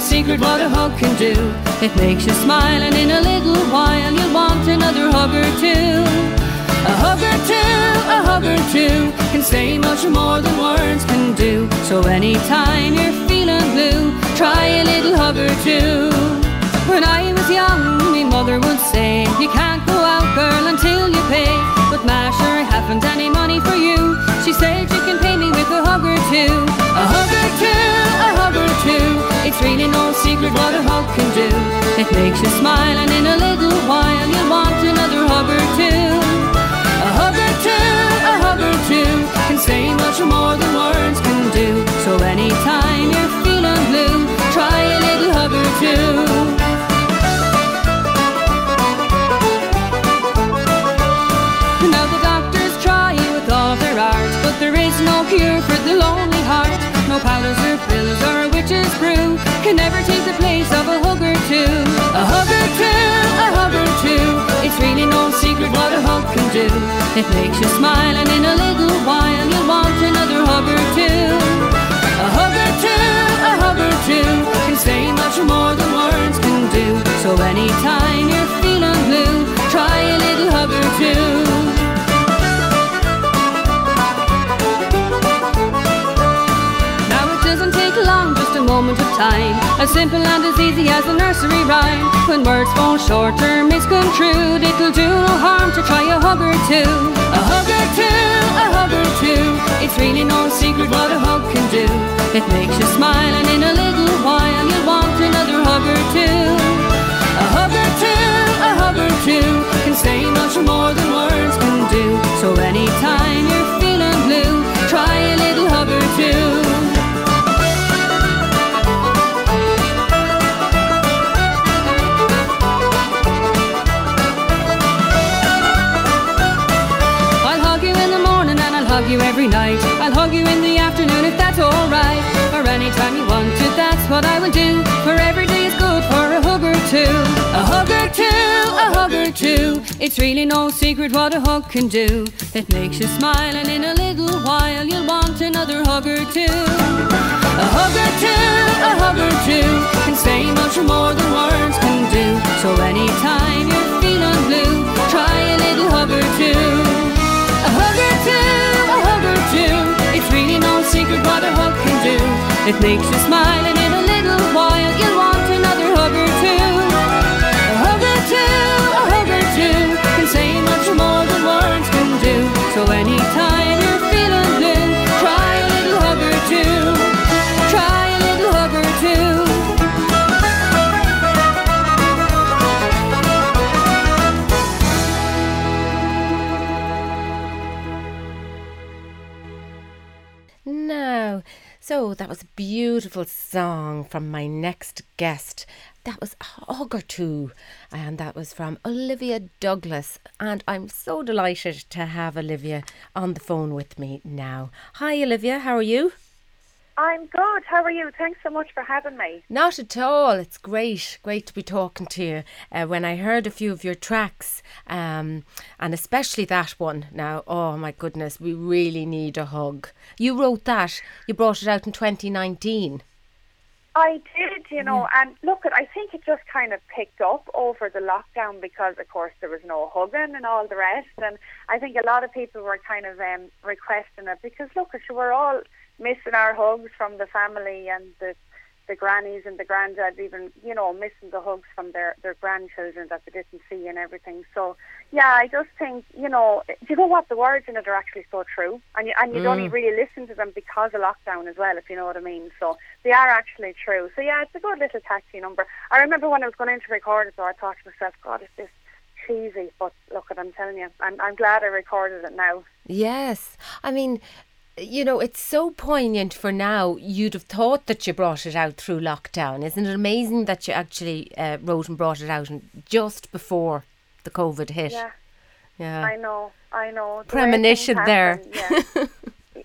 secret what a hug can do. It makes you smile, and in a little while you'll want another hug or two. A hug or two, a hug or two can say much more than words can do. So anytime you're feeling blue, try a little hug or two. When I was young, my mother would say, you can't go out, girl, until you pay. But ma, sure, I haven't any money for you. She said you can pay me with a hug or two. A hug or two, a hug or two. It's really no secret what a hug can do. It makes you smile, and in a little while you'll want another hug or two. A hug or two, a hug or two can say much more than words can do. So anytime you're feeling blue, try a little hug or two. Now the doctors try with all their art, but there is no cure for the lonely heart. No powders or pills or a witch's brew can never take the place of a hug or two. A hug or two, a hug or two. It's really no secret what a hug can do. It makes you smile, and in a little while you'll want another hug or two. A hug or two, a hug or two can say much more than words can do. So anytime you're feeling blue, try a little hug or two. Long, just a moment of time, as simple and as easy as a nursery rhyme. When words fall short or misconstrued, it'll do no harm to try a hug or two. A hug or two, a hug or two. It's really no secret what a hug can do. It makes you smile, and in a little while you'll want another hug or two. A hug or two, a hug or two can say much more than words can do. So anytime you're feeling blue, try a little hug or two. I'll hug you every night. I'll hug you in the afternoon if that's alright. Or anytime you want it, that's what I will do. For every day is good for a hug or two. A hug or two, a hug or two. It's really no secret what a hug can do. It makes you smile, and in a little while you'll want another hug or two. A hug or two, a hug or two can say much more than words can do. So anytime you're feeling blue, try a little hug or two. A hug or two, a hug or two. It's really no secret what a hug can do. It makes you smile, and in a little while you'll want another hug or two. A hug or two, a hug or two can say much more than words can do. So anytime you're feeling blue, try a little hug or two. Try a little hug or two. So that was a beautiful song from my next guest. That was a hug or two, and that was from Olivia Douglas. And I'm so delighted to have Olivia on the phone with me now. Hi Olivia, how are you? I'm good. How are you? Thanks so much for having me. Not at all. It's great to be talking to you. When I heard a few of your tracks, and especially that one now, oh my goodness, we really need a hug. You wrote that. You brought it out in 2019. I did, and look, I think it just kind of picked up over the lockdown because, of course, there was no hugging and all the rest. And I think a lot of people were kind of requesting it because, look, we're all missing our hugs from the family and the grannies and the granddads, even, missing the hugs from their grandchildren that they didn't see and everything. So, yeah, I just think, do you know what? The words in it are actually so true. And you'd only really listen to them because of lockdown as well, if you know what I mean. So they are actually true. So, yeah, it's a good little catchy number. I remember when I was going in to record it, though, I thought to myself, God, is this cheesy? But look, I'm telling you, I'm glad I recorded it now. Yes. I mean, it's so poignant for now. You'd have thought that you brought it out through lockdown. Isn't it amazing that you actually wrote and brought it out just before the COVID hit? Yeah. I know. Premonition there. Yeah.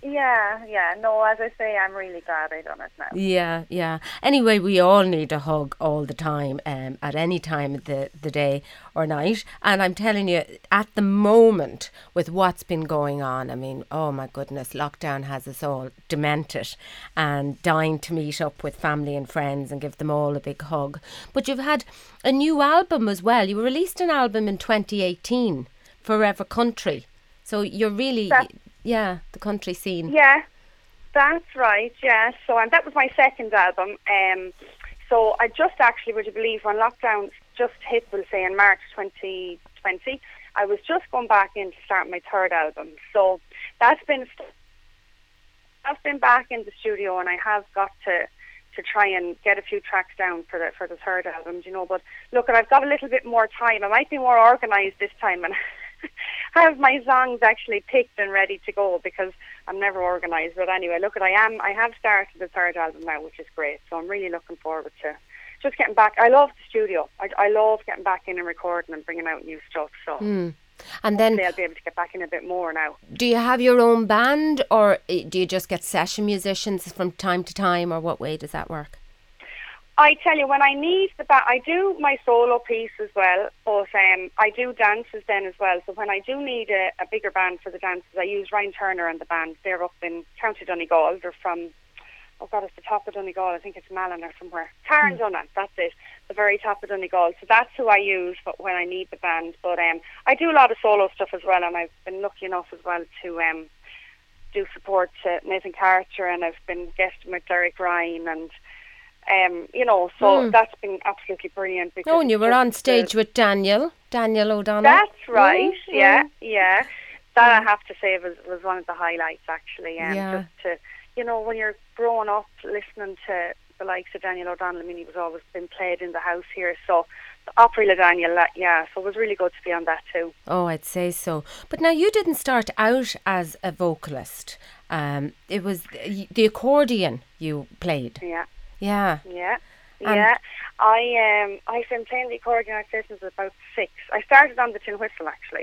Yeah. No, as I say, I'm really glad I done it now. Yeah. Anyway, we all need a hug all the time, at any time of the day or night. And I'm telling you, at the moment, with what's been going on, I mean, oh my goodness, lockdown has us all demented and dying to meet up with family and friends and give them all a big hug. But you've had a new album as well. You released an album in 2018, Forever Country. So you're really... the country scene. Yeah, that's right, yeah. So that was my second album. So I just actually, would you believe, when lockdown just hit, we'll say in March 2020, I was just going back in to start my third album. So I've been back in the studio, and I have got to try and get a few tracks down for the third album, you know. But look, I've got a little bit more time. I might be more organised this time, and have my songs actually picked and ready to go, because I'm never organised. But anyway, look, I have started the third album now, which is great. So I'm really looking forward to just getting back. I love the studio. I love getting back in and recording and bringing out new stuff. So and then I'll be able to get back in a bit more now. Do you have your own band, or do you just get session musicians from time to time, or what way does that work? I tell you, when I need the band, I do my solo piece as well, but I do dances then as well. So when I do need a bigger band for the dances, I use Ryan Turner and the band. They're up in County Donegal. They're from, it's the top of Donegal. I think it's Malin or somewhere. Tarrandona, that's it, the very top of Donegal. So that's who I use when I need the band. But I do a lot of solo stuff as well, and I've been lucky enough as well to do support to Nathan Carter, and I've been guesting with Derek Ryan, and so that's been absolutely brilliant. Because and you were on stage with Daniel O'Donnell. That's right, yeah. That I have to say was one of the highlights, actually. Just to, when you're growing up listening to the likes of Daniel O'Donnell, I mean, he was always been played in the house here, so the Opry La Daniel, so it was really good to be on that too. Oh, I'd say so. But now, you didn't start out as a vocalist. It was the accordion you played. Yeah. I've been playing the accordion, I'd say, since I was about 6. I started on the tin whistle, actually.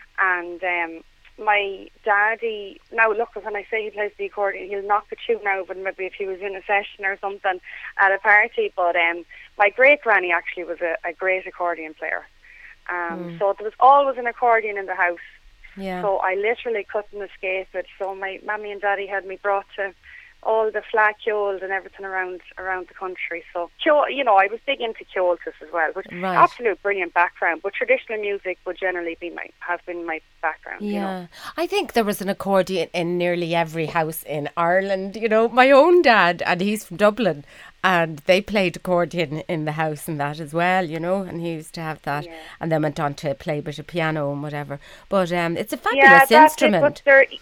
And my daddy, now look, when I say he plays the accordion, he'll knock a tune out, but maybe if he was in a session or something at a party. But my great granny actually was a great accordion player. So there was always an accordion in the house. So I literally couldn't escape it. So my mommy and daddy had me brought to all the flat kjoled and everything around the country. So, I was big into kjoltas as well, which absolute brilliant background. But traditional music would generally have been my background. Yeah, I think there was an accordion in nearly every house in Ireland. My own dad, and he's from Dublin, and they played accordion in the house and that as well. And he used to have that, and then went on to play a bit of piano and whatever. But it's a fabulous instrument.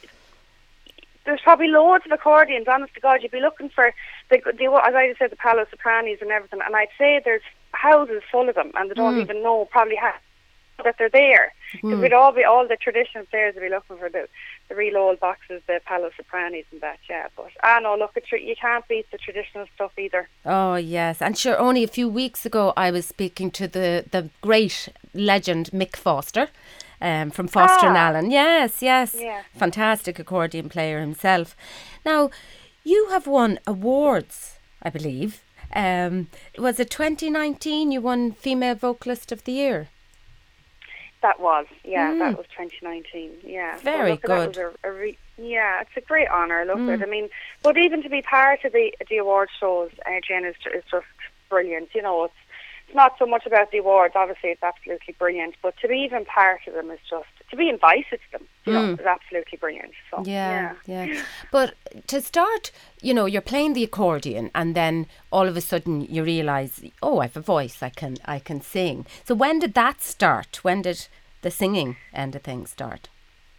There's probably loads of accordions, honest to God. You'd be looking for, as I said, the Paolo Sopranis and everything, and I'd say there's houses full of them, and they don't even know probably that they're there. Because we'd all the traditional players would be looking for the real old boxes, the Paolo Sopranis and that, But, you can't beat the traditional stuff either. Oh, yes. And sure, only a few weeks ago, I was speaking to the great legend Mick Foster, from Foster and Allen. Yes. Yeah. Fantastic accordion player himself. Now, you have won awards, I believe. Was it 2019 you won Female Vocalist of the Year? That was, that was 2019, Very good. That was it's a great honour, I mean, but even to be part of the award shows, Jen, is just brilliant. It's not so much about the awards, obviously it's absolutely brilliant, but to be even part of them is just, to be invited to them, is absolutely brilliant. So, yeah. But to start, you're playing the accordion, and then all of a sudden you realise, I have a voice, I can sing. So when did that start? When did the singing end of things start?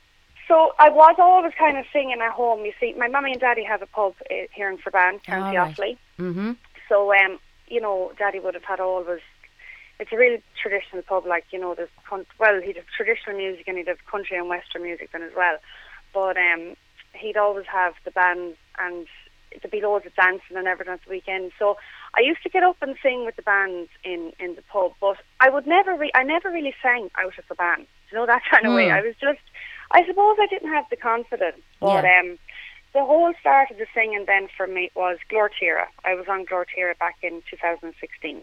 So I was always kind of singing at home. You see, my mummy and daddy have a pub here in Ferban, County Offaly. So, Daddy would have had always, it's a really traditional pub, he does traditional music and he'd have country and western music then as well. But he'd always have the band, and there'd be loads of dancing and everything at the weekend. So I used to get up and sing with the band in the pub, but I never really sang out of the band. That kind of way. I suppose I didn't have the confidence. But the whole start of the singing then for me was Glortira. I was on Glortira back in 2016.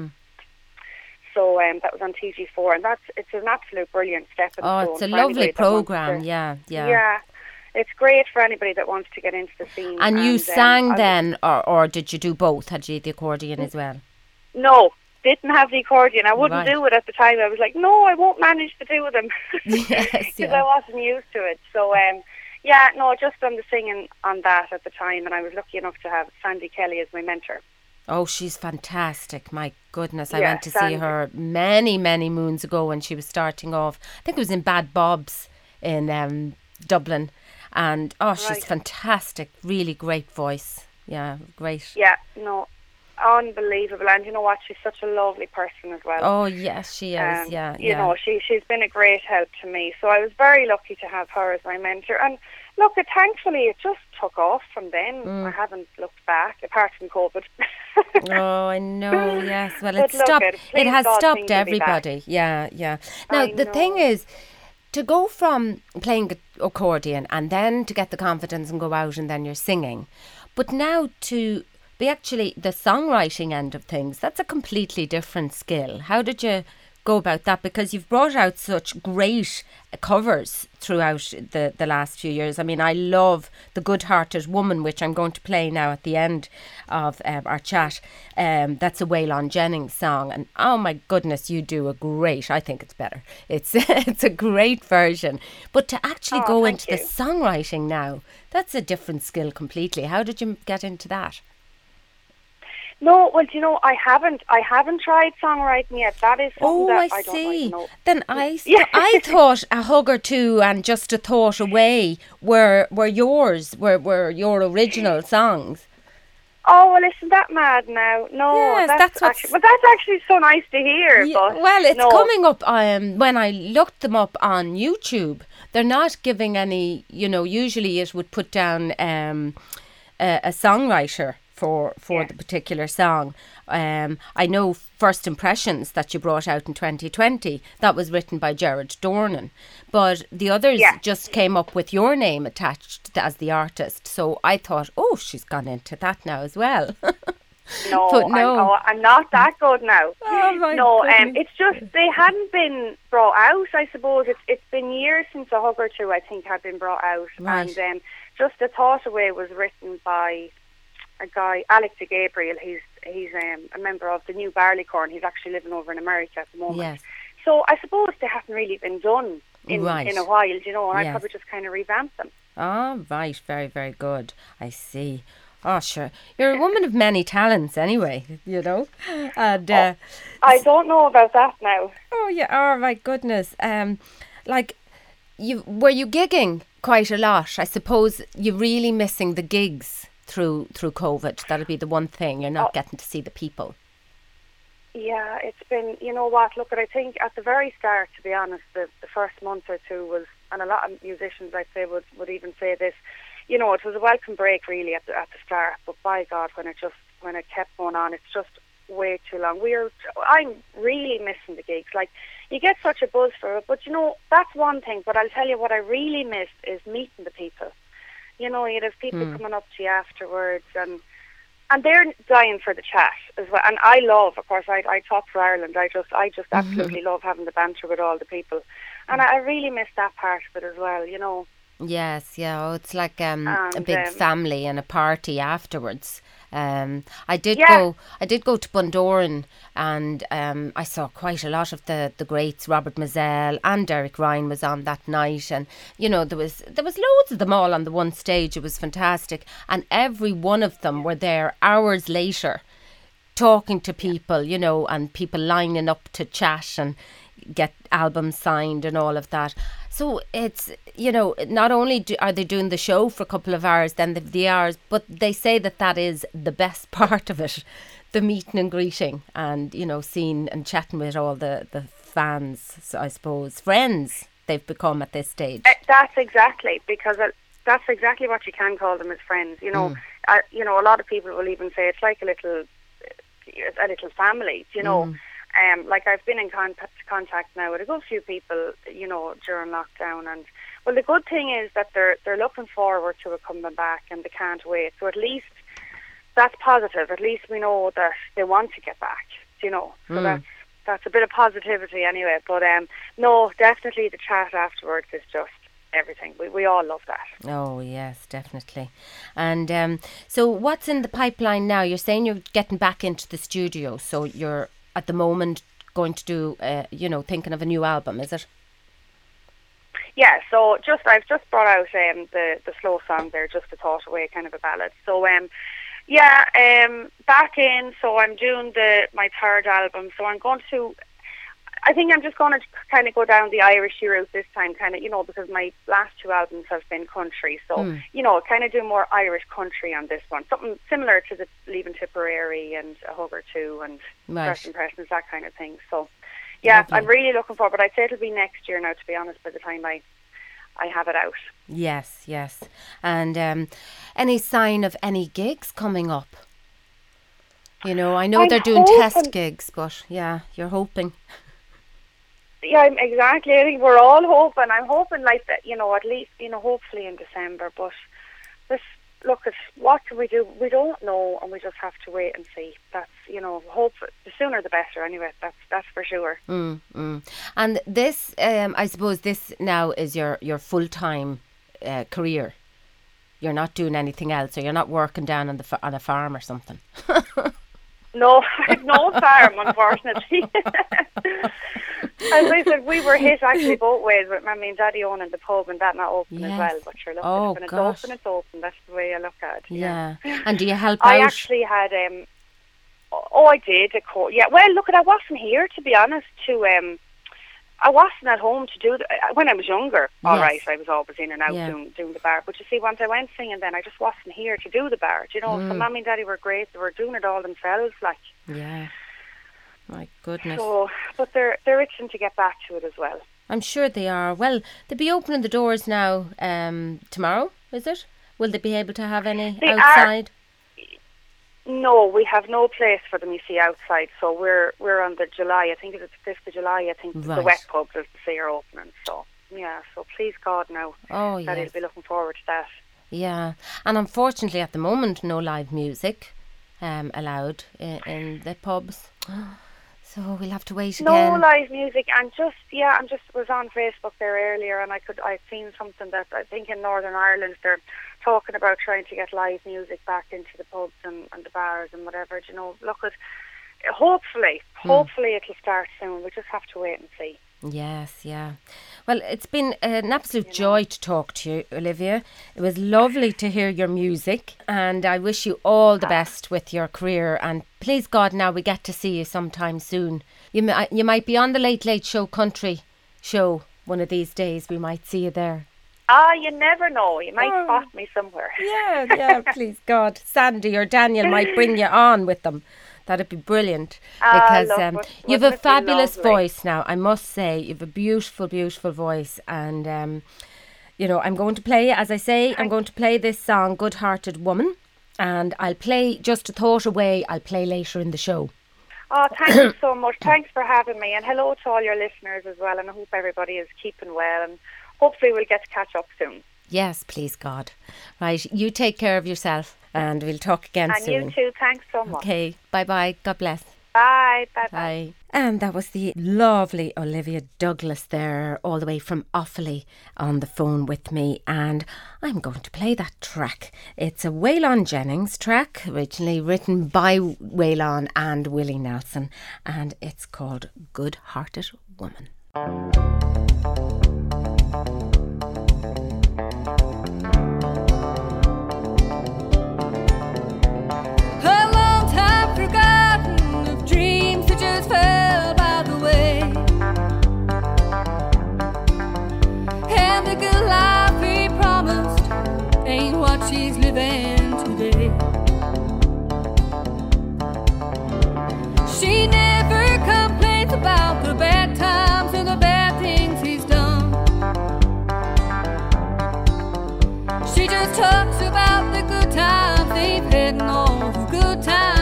So that was on TG4, and it's an absolute brilliant stepping stone. Oh, it's a lovely programme, yeah. Yeah, it's great for anybody that wants to get into the scene. And you sang then, or did you do both? Had you the accordion as well? No, didn't have the accordion. I wouldn't do it at the time. I was like, no, I won't manage to do them. Yes, because I wasn't used to it. So, just done the singing on that at the time, and I was lucky enough to have Sandy Kelly as my mentor. Oh, she's fantastic. My goodness. I went to see her many, many moons ago when she was starting off. I think it was in Bad Bob's in Dublin. And, she's fantastic. Really great voice. Yeah, great. Yeah, no, unbelievable. And you know what? She's such a lovely person as well. Oh, yes, she is. You know, she's been a great help to me. So I was very lucky to have her as my mentor. And look, thankfully, it just took off from then. I haven't looked back, apart from COVID. Oh, I know, yes. Well, it has stopped everybody. Yeah. Now, the thing is, to go from playing accordion and then to get the confidence and go out and then you're singing, but now to be actually the songwriting end of things, that's a completely different skill. How did you go about that? Because you've brought out such great covers throughout the last few years. I mean, I love The Good-Hearted Woman, which I'm going to play now at the end of our chat. That's a Waylon Jennings song, and oh my goodness, you do a great, I think it's better. It's a great version. But to actually go into the songwriting now, that's a different skill completely. How did you get into that? No, well, I haven't tried songwriting yet. That is something that I don't really know. Then I thought A Hug or Two and Just a Thought Away were yours, were your original songs. Oh, well, isn't that mad now? No, yes, that's actually so nice to hear. Yeah, but well, it's coming up. When I looked them up on YouTube, they're not giving any. Usually it would put down a songwriter for the particular song. I know First Impressions that you brought out in 2020, that was written by Gerard Dornan, but the others just came up with your name attached as the artist. So I thought, she's gone into that now as well. No, I'm not that good now. Oh my it's just they hadn't been brought out. I suppose it's been years since A Hug or Two, I think, had been brought out. Right. And Just a Thought Away was written by a guy, Alex de Gabriel. He's a member of the New Barleycorn. He's actually living over in America at the moment. Yes. So I suppose they haven't really been done in a while, and I probably just kind of revamped them. Oh, right. Very, very good. I see. Oh, sure. You're a woman of many talents anyway, And I don't know about that now. Oh, yeah. Oh, my goodness. Were you gigging quite a lot? I suppose you're really missing the gigs through COVID. That'll be the one thing. You're not getting to see the people. Yeah, it's been, I think at the very start, to be honest, the first month or two was, and a lot of musicians, I'd say, would even say this, it was a welcome break really at the start, but by God, when it kept going on, it's just way too long. I'm really missing the gigs. Like, you get such a buzz for it, but that's one thing, but I'll tell you what I really missed is meeting the people. You'd have people coming up to you afterwards, and they're dying for the chat as well. And I love, of course, I talk for Ireland. I just absolutely love having the banter with all the people, and I really miss that part of it as well. Yes, yeah. Oh, it's like a big family and a party afterwards. I did go to Bundoran, and I saw quite a lot of the greats. Robert Mazzell and Derek Ryan was on that night, and there was loads of them all on the one stage. It was fantastic, and every one of them were there hours later, talking to people, and people lining up to chat and get albums signed and all of that. So it's, not only are they doing the show for a couple of hours, then the hours, but they say that is the best part of it, the meeting and greeting and, seeing and chatting with all the fans, I suppose, friends they've become at this stage. That's exactly, because that's exactly what you can call them, as friends. A lot of people will even say it's like a little family, Like I've been in contact now with a good few people, during lockdown, and well, the good thing is that they're looking forward to it coming back and they can't wait. So at least that's positive. At least we know that they want to get back. So that's a bit of positivity anyway. But no, definitely the chat afterwards is just everything. We all love that. Oh yes, definitely. And so what's in the pipeline now? You're saying you're getting back into the studio, so you're at the moment going to do thinking of a new album, is it? Yeah, so I've just brought out the slow song there, Just a Thought Away, kind of a ballad. So back in, so I'm doing my third album, so I think I'm just going to kind of go down the Irish route this time, kind of, because my last two albums have been country. So, kind of do more Irish country on this one. Something similar to the Leaving Tipperary and A Hug or Two and First Impressions, that kind of thing. So, yeah, lovely. I'm really looking forward, but I'd say it'll be next year now, to be honest, by the time I have it out. Yes. And any sign of any gigs coming up? I know I'm they're doing test gigs, but yeah, you're hoping. Yeah, exactly. I think we're all hoping. I'm hoping like that, at least, hopefully in December. But what can we do? We don't know, and we just have to wait and see. That's, hope the sooner the better. Anyway, that's for sure. And this, I suppose, this now is your full-time career. You're not doing anything else, or you're not working down on a farm or something. No, no farm, unfortunately. As I said, we were hit actually both ways with Mummy and Daddy owning the pub and that not open as well. But you're looking when it's open, that's the way I look at it. Yeah. And do you help out? I actually had, I did, of course. Yeah, well, look, I wasn't here, to be honest, I wasn't at home to do when I was younger. All right, I was always in and out doing the bar. But you see, once I went singing, then I just wasn't here to do the bar. So Mummy and Daddy were great. They were doing it all themselves, like. Yeah. My goodness. So, but they're itching to get back to it as well. I'm sure they are. Well, they'll be opening the doors now tomorrow, is it? Will they be able to have any outside? No, we have no place for them, you see, outside. So we're on the July, I think it's the 5th of July, I think the wet pubs, as they say, are opening. So, yeah, so please God now that he'll be looking forward to that. Yeah, and unfortunately at the moment, no live music allowed in the pubs. So we'll have to wait again. No live music, and I was on Facebook there earlier, and I'd seen something that I think in Northern Ireland they're talking about trying to get live music back into the pubs and the bars and whatever. Look, hopefully it'll start soon. We just have to wait and see. Yes, yeah. Well, it's been an absolute joy to talk to you, Olivia. It was lovely to hear your music, and I wish you all the best with your career. And please God, now we get to see you sometime soon. You might be on the Late Late Show country show one of these days. We might see you there. You never know. You might spot me somewhere. Yeah, please God. Sandy or Daniel might bring you on with them. That'd be brilliant, because you've a fabulous voice now, I must say. You've a beautiful, beautiful voice, and I'm going to play, as I say, I'm going to play this song, Good Hearted Woman, and I'll play Just a Thought Away. I'll play later in the show. Oh, thank you so much. Thanks for having me, and hello to all your listeners as well, and I hope everybody is keeping well, and hopefully we'll get to catch up soon. Yes, please God. Right, you take care of yourself, and we'll talk again soon. And you too, thanks so much. Okay, bye-bye, God bless. Bye. And that was the lovely Olivia Douglas there, all the way from Offaly, on the phone with me, and I'm going to play that track. It's a Waylon Jennings track, originally written by Waylon and Willie Nelson, and it's called Good Hearted Woman. Fell by the way, and the good life he promised ain't what she's living today. She never complains about the bad times and the bad things he's done. She just talks about the good times they've had and all the good times